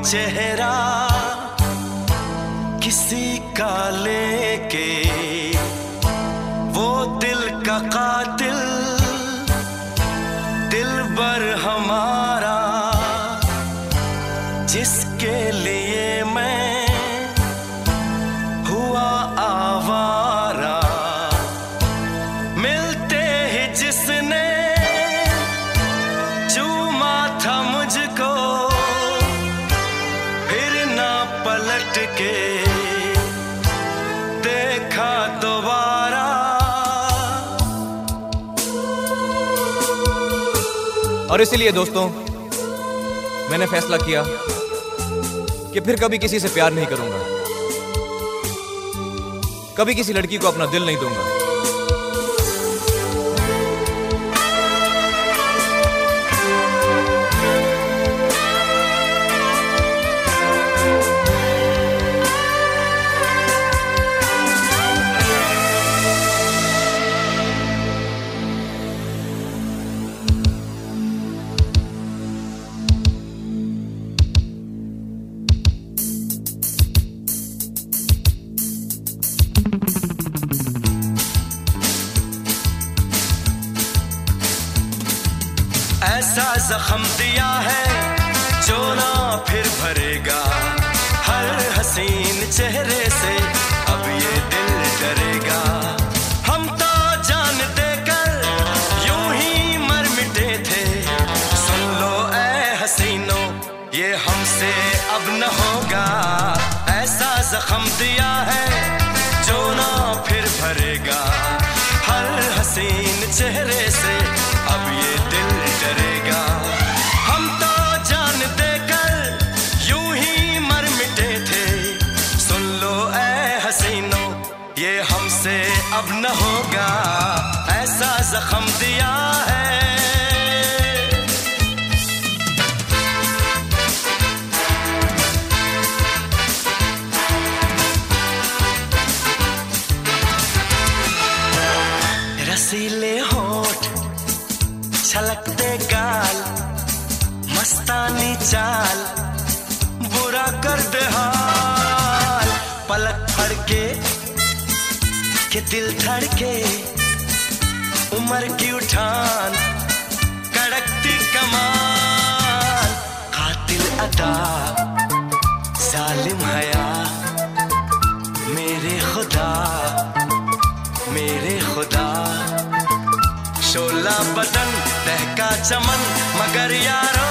चेहरा किसी का लेके, वो दिल का कातिल दिलबर हमारा, जिसके लिए मैं हुआ आवारा। मिलते ही जिसने चूमा था मुझको, फिर ना पलट के देखा दोबारा। और इसीलिए दोस्तों मैंने फैसला किया कि फिर कभी किसी से प्यार नहीं करूंगा, कभी किसी लड़की को अपना दिल नहीं दूंगा। ऐसा जख्म दिया है जो ना फिर भरेगा, हर हसीन चेहरे से अब ये दिल डरेगा। हम तो जान देकर यूं ही मर मिटे थे, सुन लो ऐ हसीनो ये हमसे अब न होगा। ऐसा जख्म दिया है जो ना फिर भरेगा, हर हसीन चेहरे से अब ये दिल डरेगा। हम तो जान देकर यूं ही मर मिटे थे, सुन लो ऐ हसीनो ये हमसे अब न होगा। ऐसा जख्म दिया है। रसीले होठ, छलकते गाल, मस्तानी चाल, बुरा कर दे हाल। पलक फड़के के दिल धड़के, उम्र की उठान, कड़कती कमाल, कातिल अदा, जालिम हया, मेरे खुदा मेरे खुदा। शोला बदन दहका चमन, मगर यारो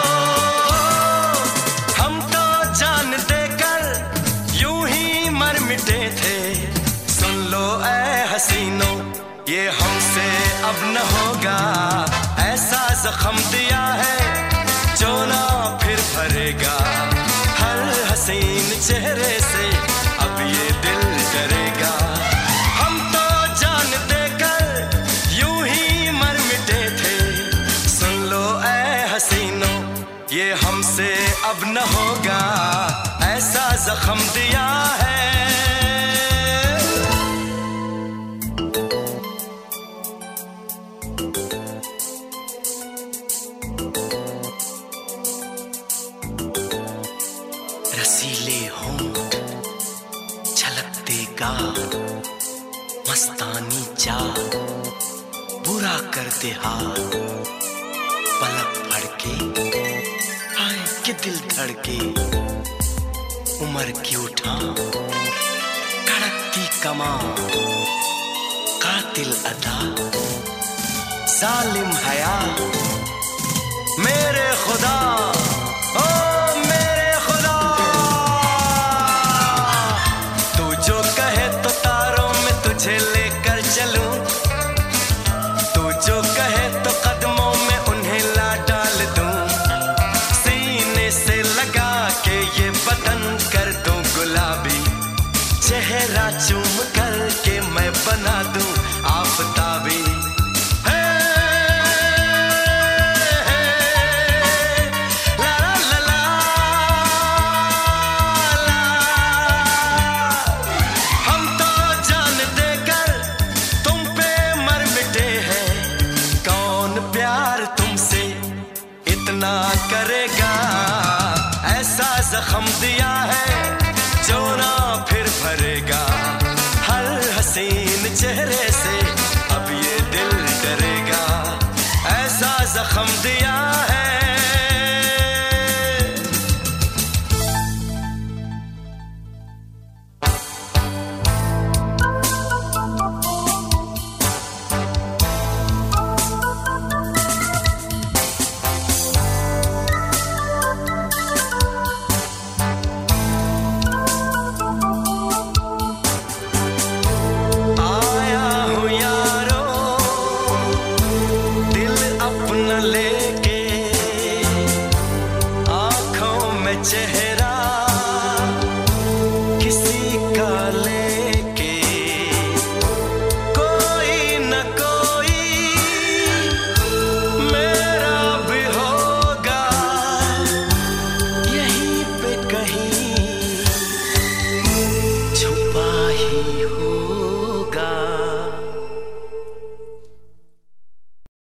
हम तो जान देकर यूं ही मर मिटे थे। सुन लो ऐ हसीनो ये हमसे अब न होगा। ऐसा जख्म दिया है जो ना फिर भरेगा, हर हसीन चेहरे से अब ये दिल डरेगा। ये हमसे अब न होगा, ऐसा जख्म दिया है। रसीले होंठ, छलकते गाल, मस्तानी चाल, बुरा करते हाल। पलक फड़के के दिल धड़के, उम्र की उठान, कड़कती कमान, कातिल अदा, जालिम हया, मेरे खुदा ओ मेरे खुदा। तू जो कहे तो तारों में तुझे लेकर चलूं, तू जो कहे तो कदमों में उन्हें ला डाल दूं। से लगा के ये बदन कर दूं गुलाबी, चेहरा चूम कर के मैं बना दूं आफताबी। ला ला ला ला, हम तो जान देकर तुम पे मर मिटे हैं। कौन प्यार तुमसे इतना करेगा, ऐसा चेहरे